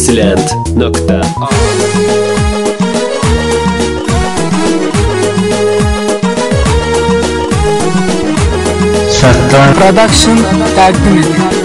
Silent.a Sattar Production takdim ediyor.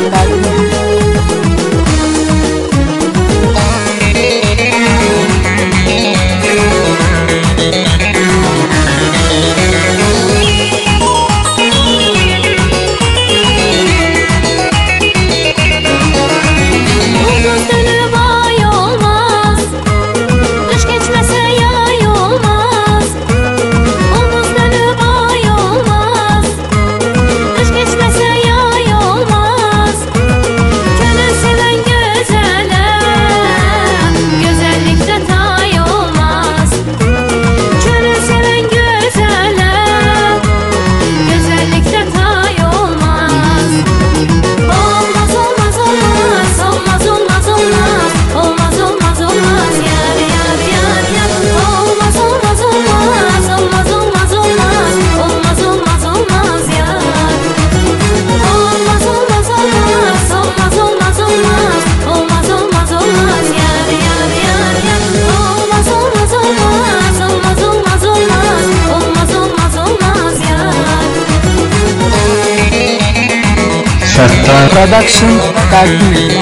Sattar Production takdim ediyor.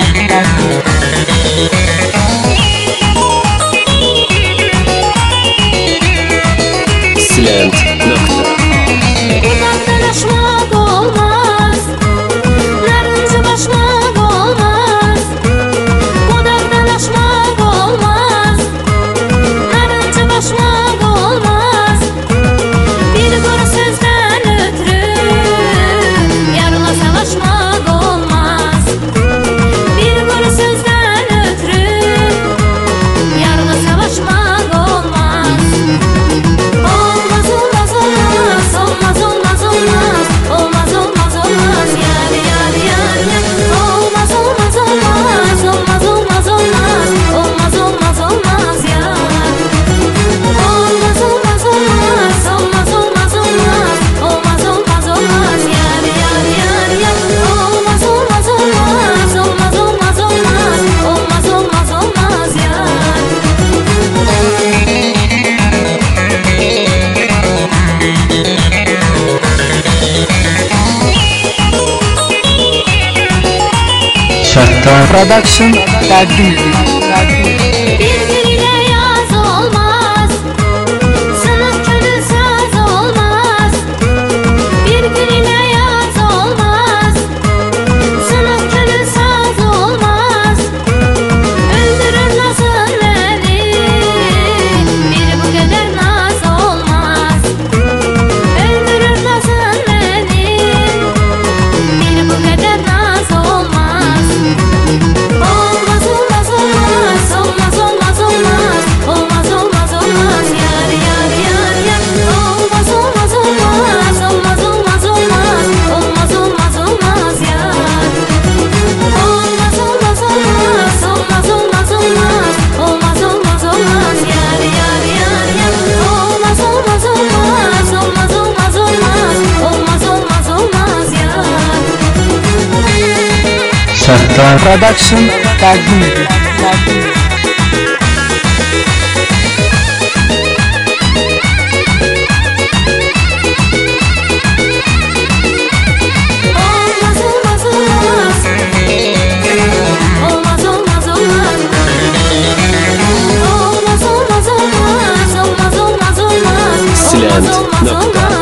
Silent.a Uzaklaşmak olmaz, narıncalaşmak olmaz. Uzaklaşmak olmaz, narıncalaşmak olmaz. Bir kuru sözden ötürü yarıla savaşmak olmaz. Bir kuru sözden ötürü yarıla savaşmak olmaz. Olmaz olmaz olmaz, olmaz olmaz olmaz, olmaz olmaz olmaz, yar yar yar yar. Olmaz olmaz olmaz, olmaz olmaz olmaz, olmaz olmaz olmaz, yar. Olmaz olmaz olmaz, olmaz olmaz olmaz, olmaz olmaz olmaz, yar yar yar yar. Olmaz olmaz olmaz, olmaz olmaz olmaz, olmaz olmaz olmaz, yar. Sattar Production takdim ediyor. Bir gün ile yaz olmaz, sınıf gönül saz olmaz. Bir gün ile yaz olmaz, sınıf gönül saz olmaz. Öldürür nazın beni, bir bu kadar naz olmaz. Öldürür nazın beni, bir bu kadar naz olmaz. Olmaz olmaz olmaz, olmaz olmaz olmaz, olmaz olmaz olmaz, yar yar yar yar. Olmaz olmaz olmaz, olmaz olmaz olmaz, olmaz olmaz olmaz, yar. Olmaz olmaz olmaz, olmaz olmaz olmaz, olmaz olmaz olmaz, yar yar yar yar. Olmaz olmaz olmaz, olmaz olmaz olmaz, olmaz olmaz olmaz, yar. Sattar Production takdim ediyor. Olmaz olmaz olmaz, olmaz olmaz olmaz. Olmaz olmaz olmaz, olmaz olmaz olmaz, olmaz olmaz Silent.a olmaz.